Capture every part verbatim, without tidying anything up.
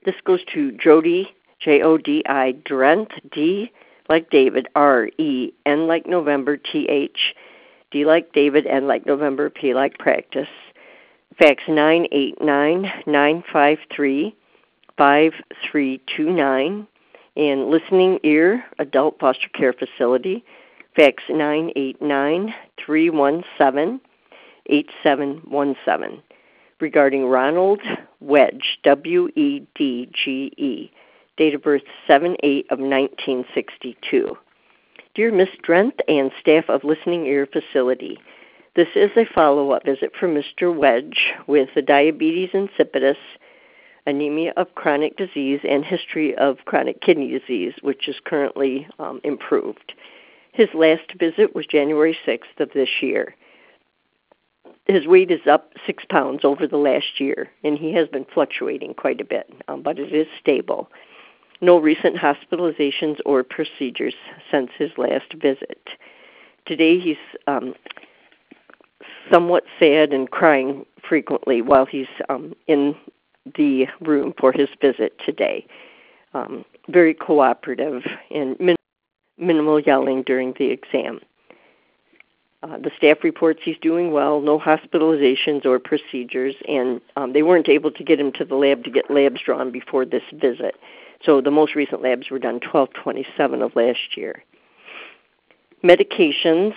This goes to Jody, J O D I, Drent, D like David, R E, N like November, T H, D like David, N like November, P like practice. Fax nine eight nine, nine five three, five three two nine. And Listening Ear Adult Foster Care Facility. Fax nine eight nine, three one seven, eight seven one seven. Regarding Ronald Wedge, W E D G E, date of birth seven eight of nineteen sixty-two. Dear Miss Drent and staff of Listening Ear Facility, this is a follow-up visit for Mister Wedge with the diabetes insipidus, anemia of chronic disease, and history of chronic kidney disease, which is currently um, improved. His last visit was January sixth of this year. His weight is up six pounds over the last year, and he has been fluctuating quite a bit, um, but it is stable. No recent hospitalizations or procedures since his last visit. Today he's um, somewhat sad and crying frequently while he's um, in the room for his visit today. Um, very cooperative and min- minimal yelling during the exam. Uh, the staff reports he's doing well, no hospitalizations or procedures, and um, they weren't able to get him to the lab to get labs drawn before this visit. So the most recent labs were done twelve twenty-seven of last year. Medications,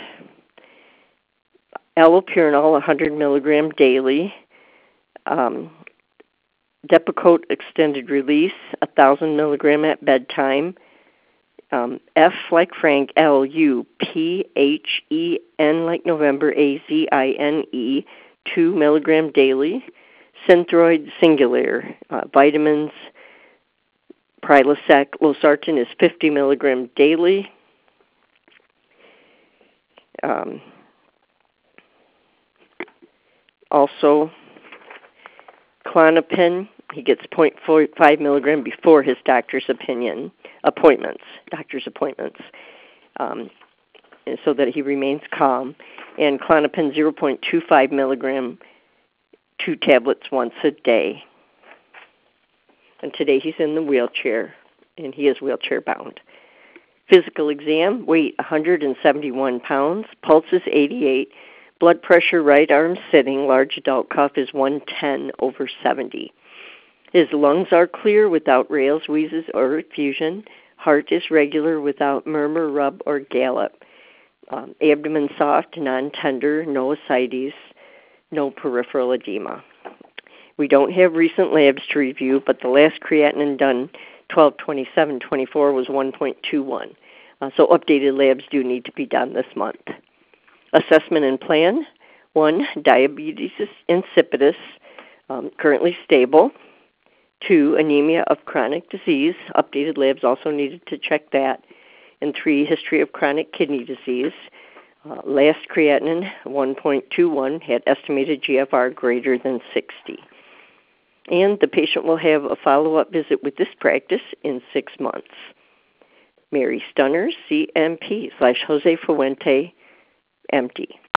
allopurinol one hundred milligram daily, um, Depakote extended release one thousand milligram at bedtime, um, F like Frank, L U P H E N like November, A Z I N E, two milligram daily, Synthroid Singular, uh, vitamins, Prilosec, losartan is fifty milligram daily. Um, also, Klonopin, he gets zero point four five milligram before his doctor's opinion appointments, doctor's appointments, um, so that he remains calm. And Klonopin zero point two five milligram, two tablets once a day. And today he's in the wheelchair, and he is wheelchair bound. Physical exam, weight one hundred seventy-one pounds, pulse is eighty-eight, blood pressure right arm sitting, large adult cough is one ten over seventy. His lungs are clear without rales, wheezes, or effusion. Heart is regular without murmur, rub, or gallop. Um, abdomen soft, non-tender, no ascites, no peripheral edema. We don't have recent labs to review, but the last creatinine done twelve twenty-seven twenty-four was one point two one. Uh, so updated labs do need to be done this month. Assessment and plan. One, diabetes insipidus, um, currently stable. Two, anemia of chronic disease. Updated labs also needed to check that. And three, history of chronic kidney disease. Uh, last creatinine, one point two one, had estimated G F R greater than sixty. And the patient will have a follow-up visit with this practice in six months. Mary Stunner, C M P slash Jose Fuente, M D.